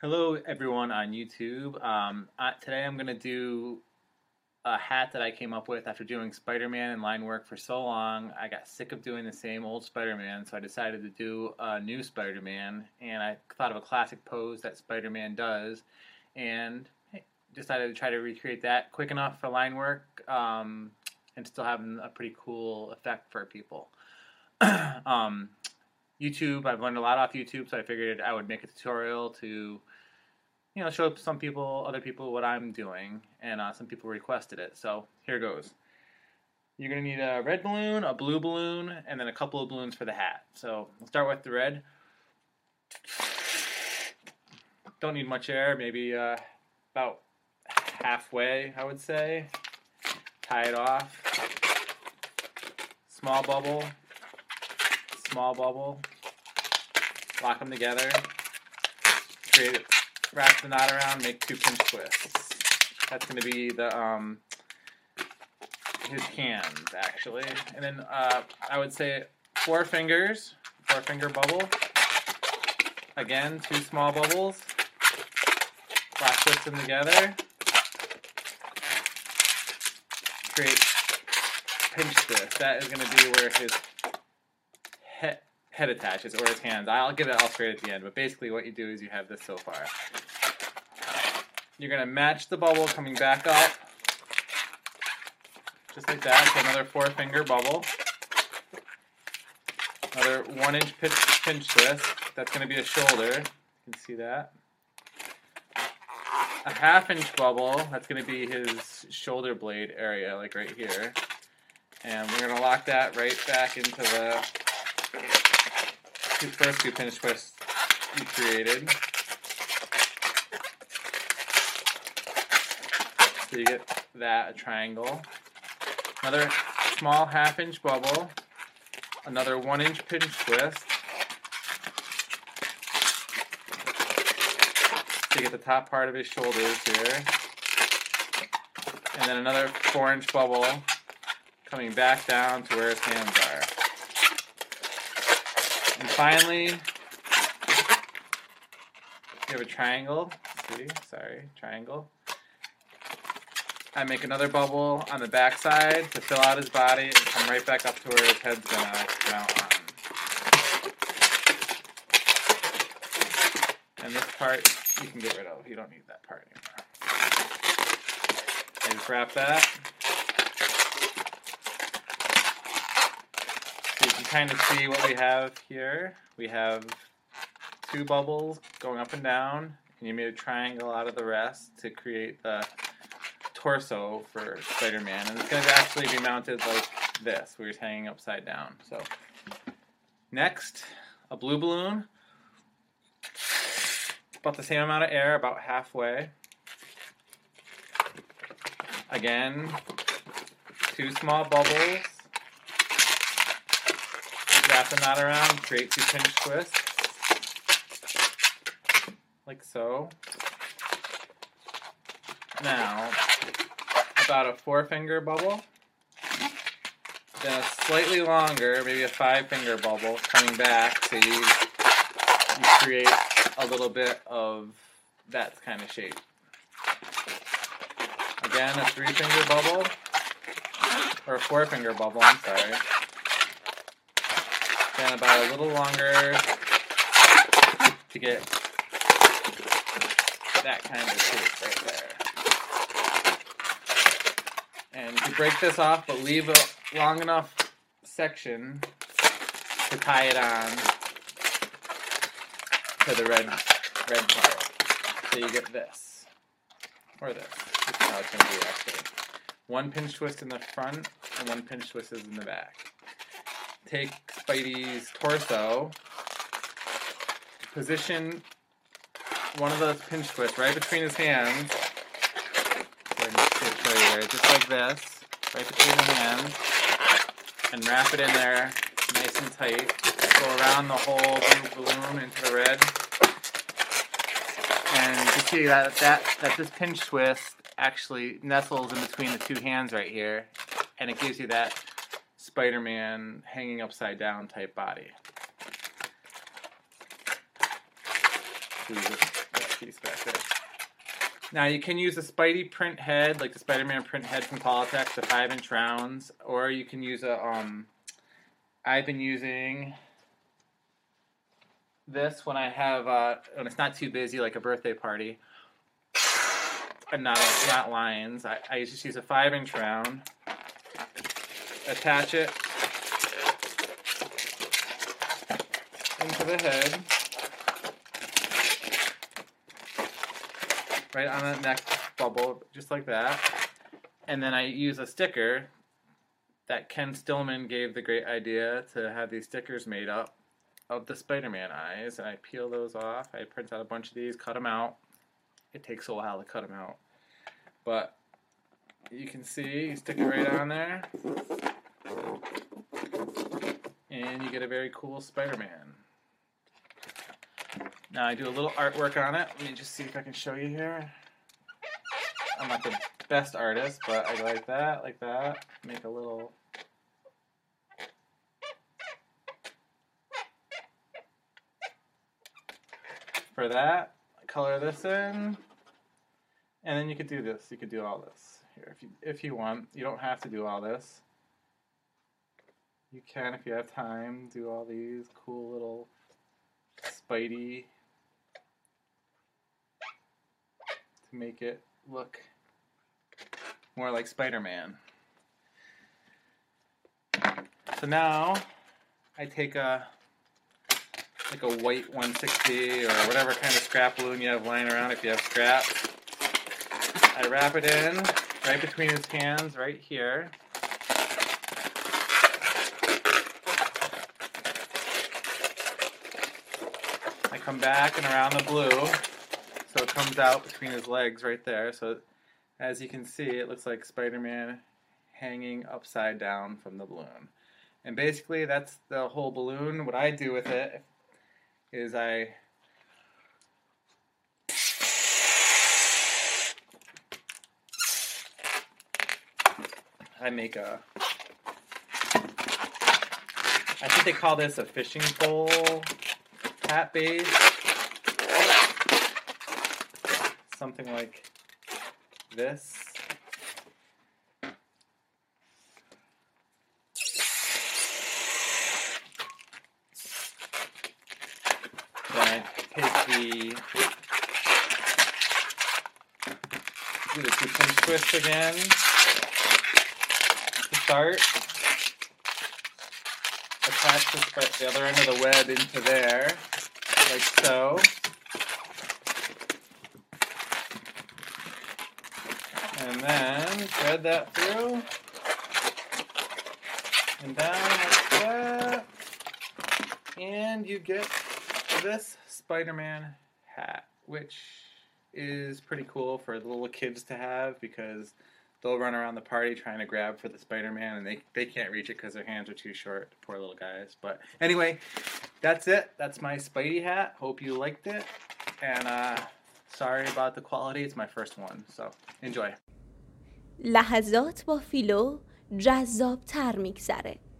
Hello everyone on YouTube. Today I'm going to do a hat that I came up with after doing Spider-Man and line work for so long. I got sick of doing the same old Spider-Man, so I decided to do a new Spider-Man, and I thought of a classic pose that Spider-Man does, and decided to try to recreate that quick enough for line work, and still having a pretty cool effect for people. YouTube, I've learned a lot off YouTube, so I figured I would make a tutorial to show some people, other people what I'm doing, and some people requested it. So here goes. You're going to need a red balloon, a blue balloon, and then a couple of balloons for the hat. So we'll start with the red. Don't need much air, maybe about halfway, I would say. Tie it off. Small bubble, lock them together, wrap the knot around, make 2 pinch twists. That's going to be the his hands, actually. And then I would say 4 finger bubble. Again, 2 small bubbles. Lock twist them together. Create pinch twist. That is going to be where his head attaches, or his hands. I'll give it all straight at the end, but basically what you do is you have this so far. You're going to match the bubble coming back up, just like that, so another 4 finger bubble. Another 1-inch pinch twist. That's going to be a shoulder. You can see that. A 1/2-inch bubble. That's going to be his shoulder blade area, like right here. And we're going to lock that right back into the first 2 pinch twists you created. So you get that, a triangle. Another small 1/2-inch bubble. Another 1-inch pinch twist. To get the top part of his shoulders here. And then another 4-inch bubble coming back down to where his hands are. And finally, you have a triangle. Triangle. I make another bubble on the back side to fill out his body and come right back up to where his head's going to mount on. And this part you can get rid of. You don't need that part anymore. And just wrap that. So you can kind of see what we have here. We have 2 bubbles going up and down, and you made a triangle out of the rest to create the torso for Spider-Man, and it's going to actually be mounted like this, where it's hanging upside down. So next, a blue balloon, about the same amount of air, about halfway. Again, 2 small bubbles, wrap the knot around, create 2 pinch twists, like so. Now, about a 4-finger bubble, then a slightly longer, maybe a 5-finger bubble coming back, so you create a little bit of that kind of shape. Again, a 3-finger bubble, or a 4-finger bubble, I'm sorry. Then about a little longer to get that kind of shape right there. And you can break this off, but leave a long enough section to tie it on to the red part. So you get this, or this. This is how it's going to be actually. 1 pinch twist in the front, and 1 pinch twist is in the back. Take Spidey's torso, position one of those pinch twists right between his hands. Just like this, right between the hands, and wrap it in there nice and tight. Go around the whole blue balloon into the red, and you can see that this pinch twist actually nestles in between the 2 hands right here, and it gives you that Spider-Man hanging upside down type body. piece back there. Now you can use a Spidey print head, like the Spider-Man print head from Qualatex, the 5-inch rounds, or you can use a, I've been using this when I have, when it's not too busy, like a birthday party, and not lines. I just use a 5-inch round, attach it into the head, right on the neck bubble, just like that. And then I use a sticker that Ken Stillman gave the great idea to have these stickers made up of the Spider-Man eyes. And I peel those off. I print out a bunch of these, cut them out. It takes a while to cut them out. But you can see, you stick it right on there. And you get a very cool Spider-Man. Now I do a little artwork on it. Let me just see if I can show you here. I'm not the best artist, but I go like that, make a little... For that, I color this in, and then you could do this. You could do all this here if you want. You don't have to do all this. You can, if you have time, do all these cool little Spidey to make it look more like Spider-Man. So now I take a white 160 or whatever kind of scrap balloon you have lying around, if you have scrap. I wrap it in right between his hands, right here. I come back and around the blue, so it comes out between his legs right there. So as you can see, it looks like Spider-Man hanging upside down from the balloon. And basically that's the whole balloon. What I do with it is I make a, I think they call this a fishing pole hat base. Something like this. Then I take do the 2-pinch twist again to start. Attach the other end of the web into there, like so. And then thread that through and down like that. And you get this Spider-Man hat, which is pretty cool for the little kids to have because they'll run around the party trying to grab for the Spider-Man and they can't reach it because their hands are too short, poor little guys. But anyway, that's it. That's my Spidey hat. Hope you liked it. And sorry about the quality. It's my first one, so enjoy. لحظات با فیلو جذاب‌تر می‌گذره.